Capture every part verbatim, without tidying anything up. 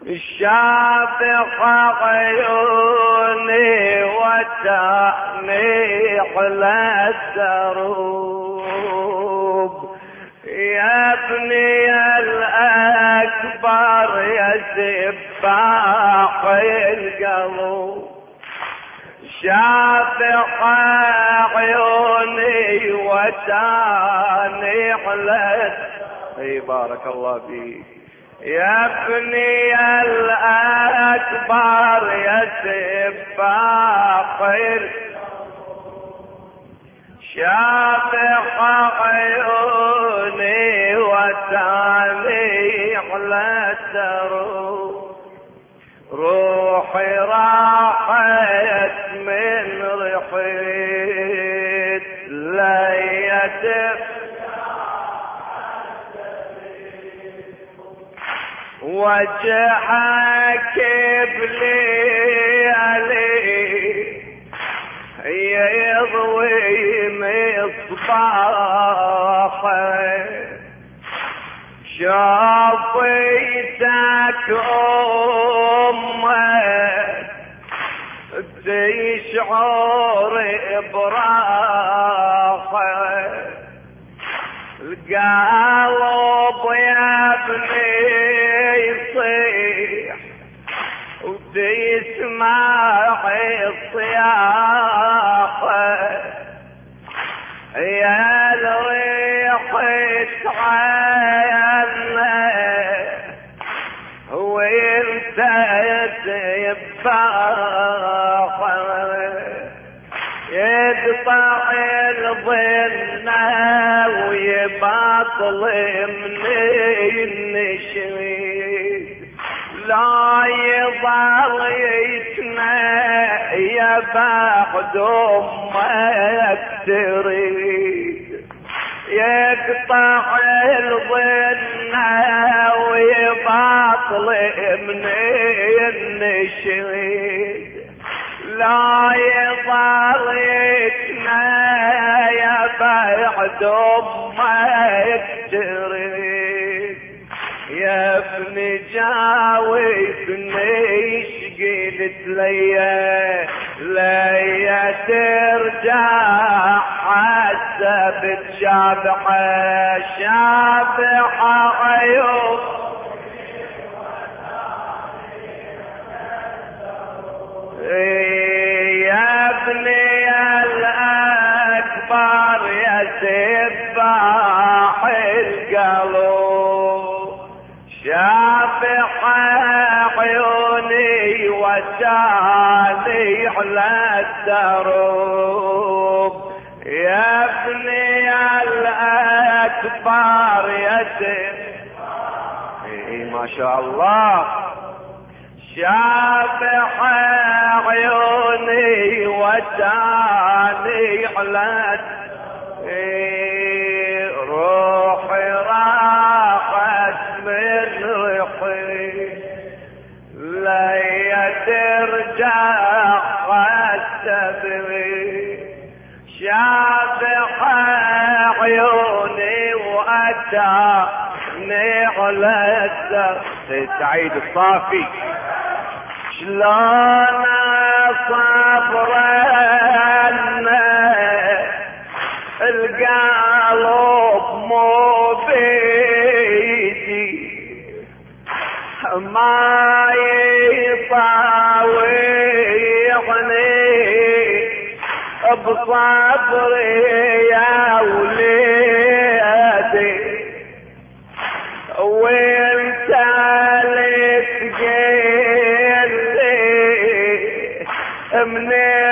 شافق عيوني وتعني على الدروب يا ابني الأكبر يا سباح القلوب شافق عيوني وتعني على اي بارك الله فيك يا ابني الأكبر يا سباح شافق عيوني وتعني على الدروب روحي راحت من رحيت ليتك وجهك بليالي يضوي مصباحك شافيتك أمك تشعر براحك القلب يا ابني يصيح وتسمع الصياحة يا الريح عنك وانت تباحة يقطع الظنة ويبطل من النشيد لا يظل يتنيا بعد امك تريد يقطع الظنة ويبطل من النشيد لا يظل يتنيا بعد امك تريد يا ابني جاوبني شقلت ليا ليا ترجع حتى بتشابحه شابحه عيوب يا ابني الأكبر يا سباح القلوب شافق عيوني وتعني على الدروب يا ابني الأكبر يا سباح ما شاء الله شافق عيوني وتعني على روحي راحت من رحي لا ترجع التبري شافق عيوني وأتاني على الدر سعيد الصافي شلون صبرنا القلب مو بيدي ما يطاوعني بصبري يا وليدي وانت من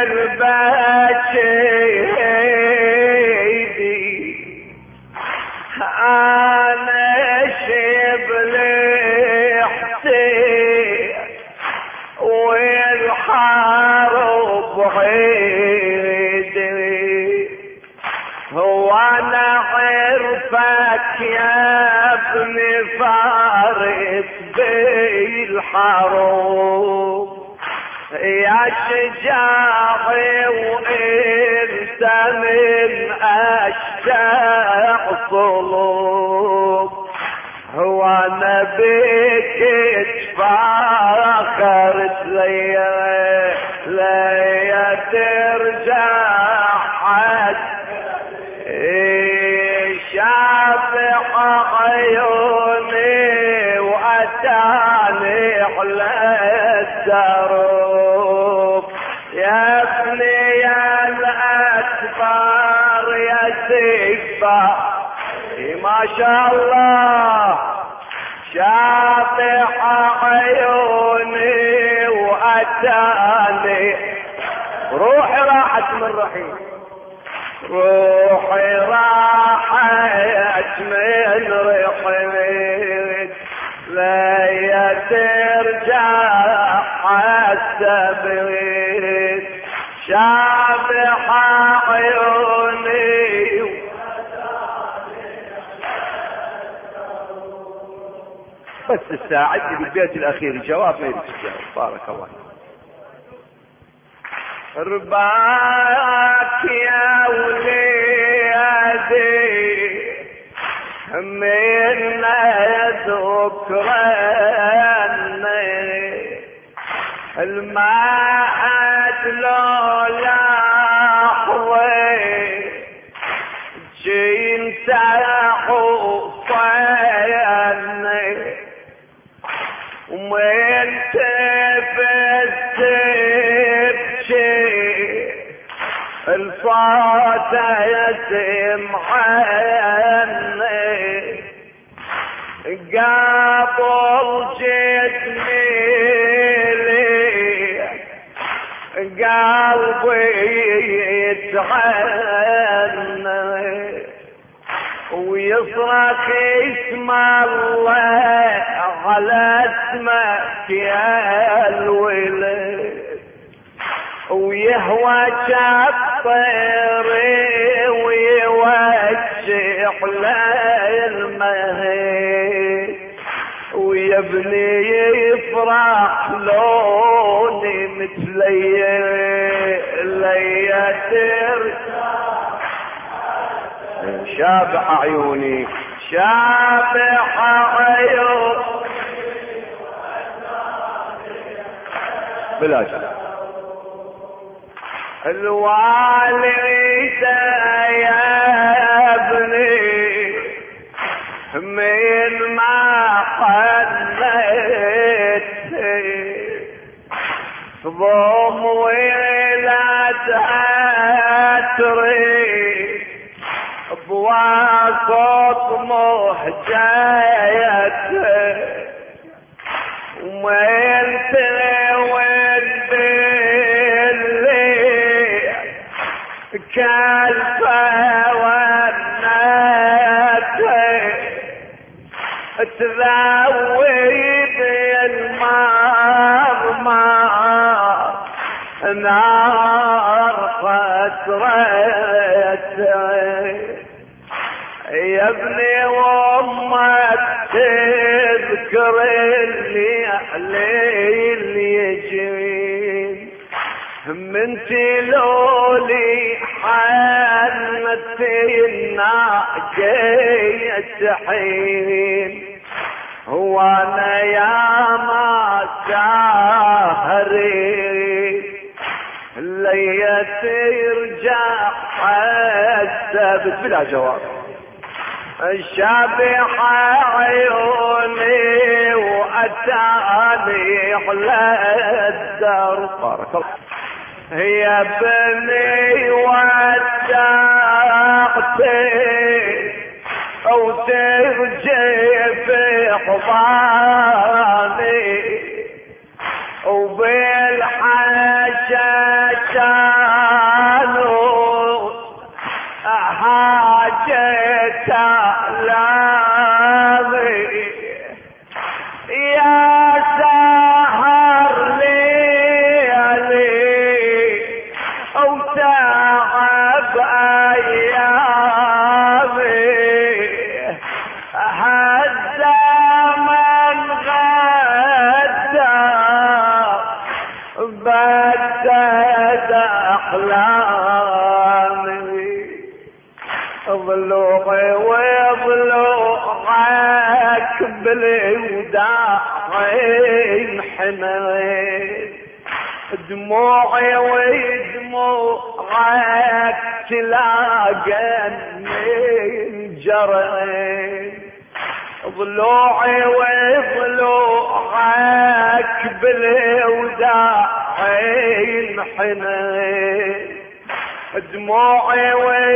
البشيدي انا شبلحتي والحرب عيدي هو انا عرفك يا ابني فارس بالحروب يا شجاعي وانت من اشجاع صلوب هو انا بك اتفاق اتاني على الدروب يا ابني يا الأكبر يا سيفا ما شاء الله شاطح عيوني وأتاني روحي راحت من رحيل روحي راحت من رحيل لا ترجع حتى بيت شاطح عيوني بس الساعد بالبيت الاخير جواب ما يريد الجواب. بارك الله رباك يا وليدي من ذكرني الماء لولا حوي جين تعوفني ومن تفت بشي الفات يسمعني قبل جدني لي قلبي يتغني ويصرخ اسم الله على اسمك يا الولد ويهوى الطير ويوجه للمهيد ويا ابني يفرح لوني مثلي ليتر شابح عيوني شابح عيوني بلا شك الوالد يا ابني من ما خليت ضم ولادها تريد بواسط مهجايته وين تلوين بالليل كالفا والناتي تذوي بالمرمى نار خسرتي يا ابني وامك تذكر اللي عليل يجري من تلولي حنتي الناقية تحين هو انا يا ما سهري اللي ترجع حسبت بلا جواب الشابح عيوني وأتاني على الدرب بارك الله يا بني ودعتي أو ترجي في حضاني وبالحاجة كانوا حاجة لامي يا سهر ليالي أو تعب أيامي هالزمن غدا بدد أحلامي ضلوعي وضلوعك بالوداعين حنين دموعي ودموعك تلاقن من جرين ضلوعي وضلوعك بالوداع انحني، دموعي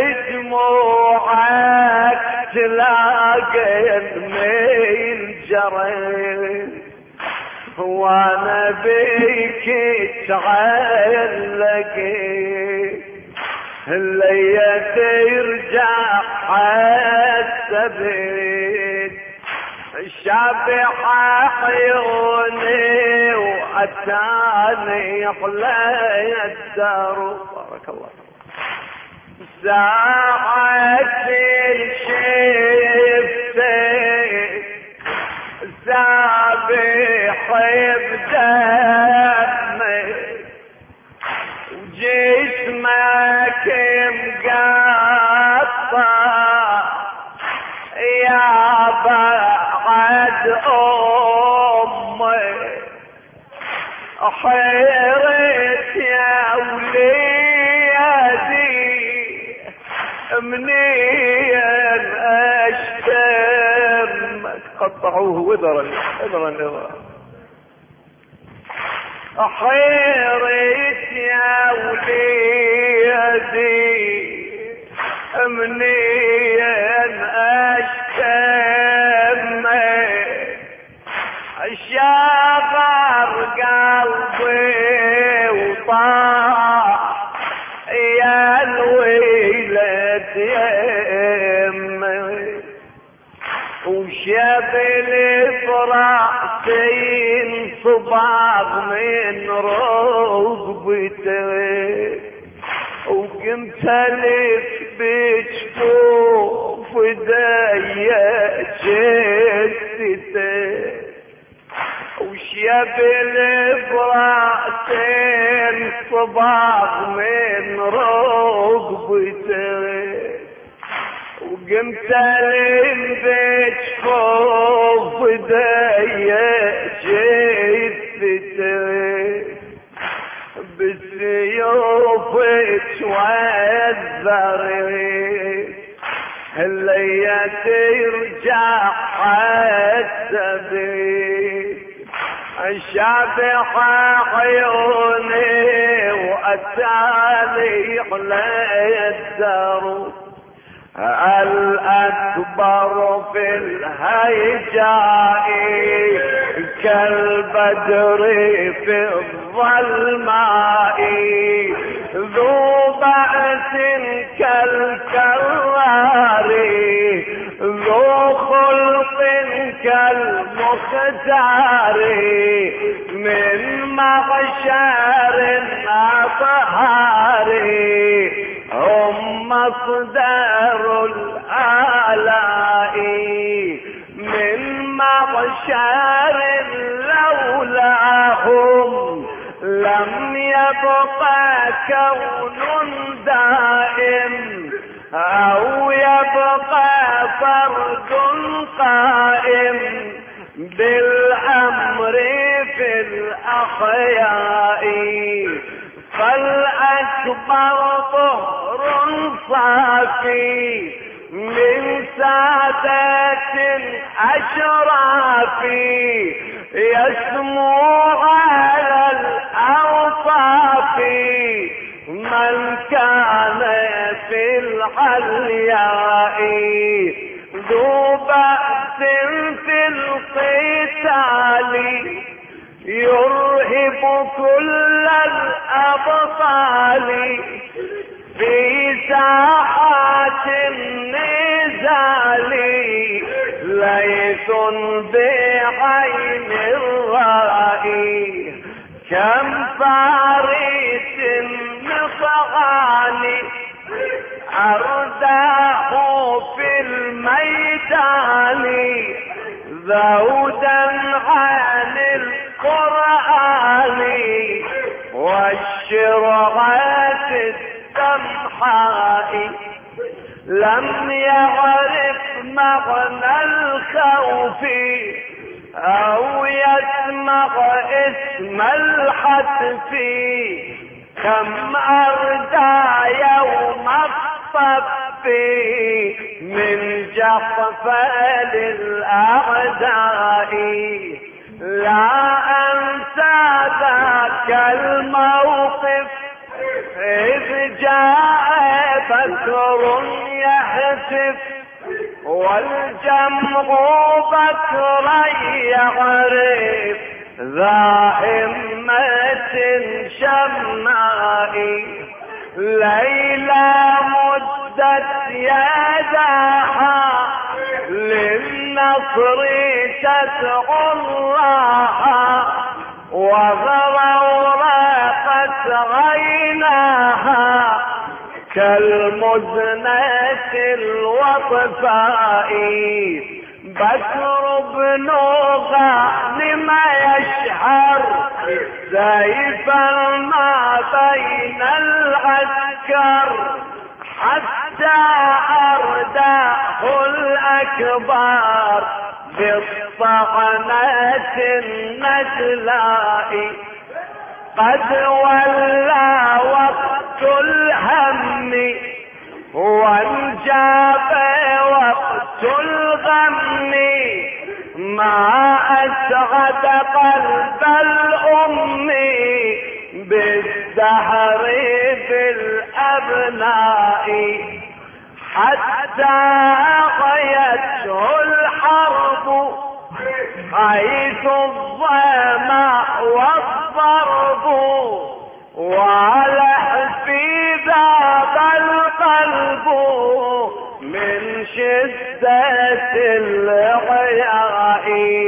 ودموعك تلاقي من جري، وانا بيك تعلقي اللي ترجع حسبت شابح عيوني واتاني حلي الدار. بارك الله. ساعة شفتك سابح بدمك وجسمك مقطع يا بعد امي، حيرت يا وليدي منين اشتمك. قطعوه وذرا وذرا وذرا. حيرت يا وليدي منين اشتمك، شغر قلبي وطاح يا الويلة يمي، وشبل براسي صباغ من ركبتي، وقمت الف بجفوف ايديا جثتي، وشبل براسي صباغ من ركبتي، وقمت البيت فوق ايديا جثتي، بالسيوف توذرت اللي ترجع حسبت شابح عيوني واتالي حلي الدرب. الأكبر في الهيجاء كالبدر في الظلماء، ذو بأس كالكرار، ذو خلق كالمختار، من مغشر أطهار، هم مصدر الآلاء، من مغشر لولاهم لم يبقى كون دائم، أو يبقى فرد قائم بالأمر في الأحياء. فالأكبر طهر صافي من سادة أشراف، يسمو على الأوصاف من كان في العلياء، ذو بأس في القتال يرهب كل الأبطال، في ساحات النزال ليس بعين الرائي، كم فارس مصغاني أرداه في الميدان، ذودا عن القرآن والشرعات السمحاء، لم يعرف معنى الخوف أو يسمع اسم الحتف، كم أردى يوم الصف في من جحفل الأعداء. لا أنسى ذاك الموقف إذ جاء بكر يهتف والجمع بكرا يعرف ذا همة شماء. ليلى مدت يداها للنصر تدعو الله وغرورقت عيناها كالمزنة الوطفاء. بكر بن غانم يشهر سيفا ما بين العسكر حتى أرداه الأكبر بالطعنة النجلاء. قد ولى وقت الهم وانجاب وقت الغم ما أسعد قلب الأم بالزهر بالأبناء. حتى غيته الحرب حيث الظما والضرب ولهفي ذاب القلب من شدة العياء.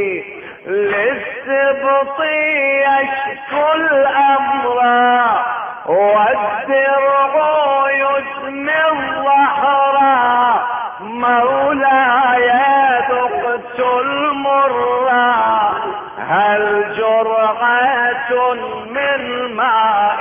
للسبط يشكو الأمر والدرع يدمي الظهر مولاي ذقت المر هل جرعة من ماء.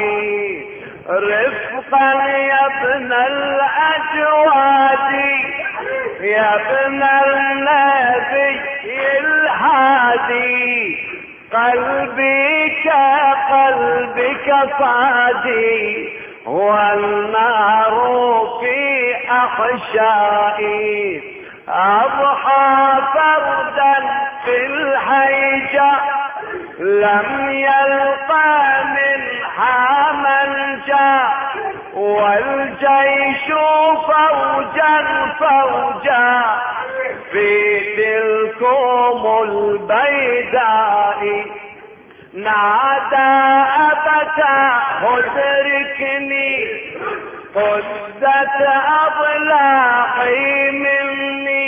رفقا يا ابن الأجواد يا ابن النبي الهادي قلبي كقلبك صادي والنار في أحشائي. أضحى فردا في الهيجة لم يلقى منها منجا والجيش فوجا فوجا في تلكم البيداء. نادى أبتاه ادركني قدت أضلاعي مني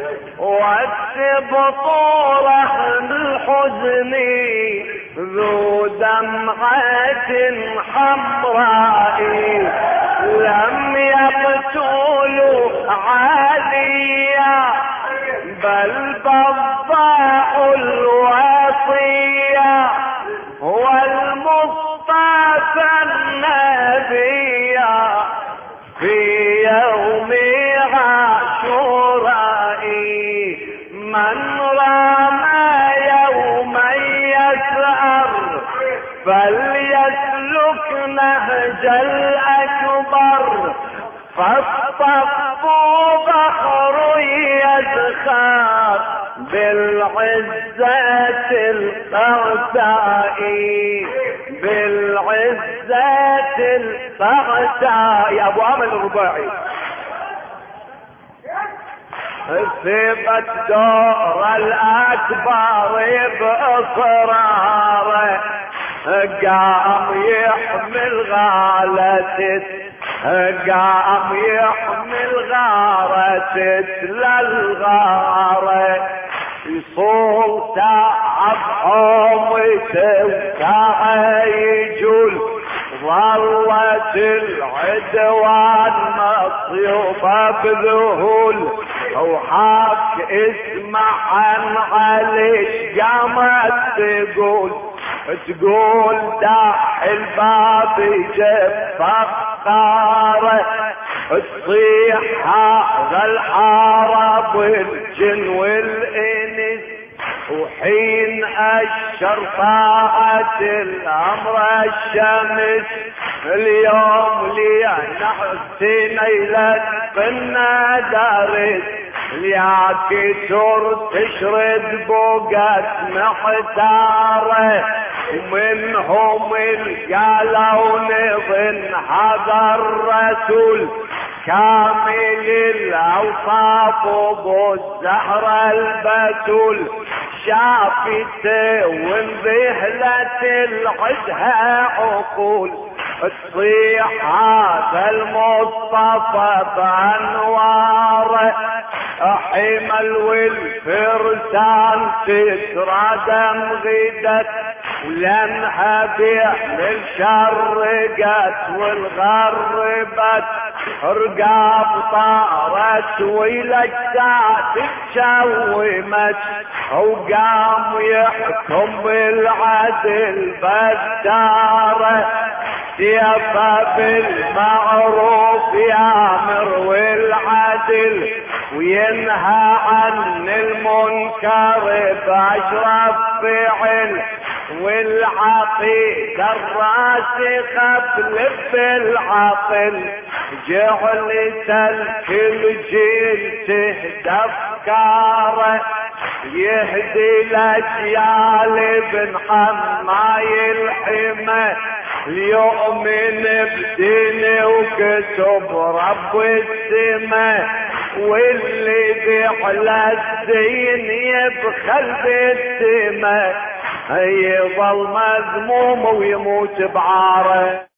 والسبط رهن الحزن ذو دمعة حمراء. لم يقتلوا عاليا بل بضاع الوصية هو المصطفى النبي في يوم عاشوراء. من رام يوما يسأر فليسلك نهج الأكبر فالصف بحر يزخر بالعزة البغداء بالعزة البغداء. يا ابو عمل الرباعي ثبت دور الأكبر بإصراره قام يحمل غالة قام يحمل غارة للغارة يصول تعب حومته وكعيجول ظلت العدوان مصيوبة بذهول وحاك اسمع عن عليش قامت تقول تقول داح الباب جف فقارة تصيح هذا الحارب والجن والانس وحين الشرطاء الامر الشمس اليوم لي نحسين ايلك قلنا دارس يا كتر تشرد بوقت محتاره ومنهم قالوا نظن هذا الرسول كامل الاوصاف ابو الزهرة البتول شافته وانذهلت العدها عقول تصيح هذا المصطفى بانواره حمل والفرسان تتردم غدت ولانها بيحمل شرقت والغربت رقاب طارت والاجساد تشومت وقام يحكم بالعدل بالدار سيفا بالمعروف يامر والعدل وينهى عن المنكر بأشرف فعل والعقيدة الراسخة بلب العقل جعلت الكل جيل تهدف كاره يهدي الاجيال ابن حماي الحمى ليؤمن بدينه وكتب رب السماء واللي بيعلى الدين يبخل بالسماء يظل مذموم ويموت بعاره.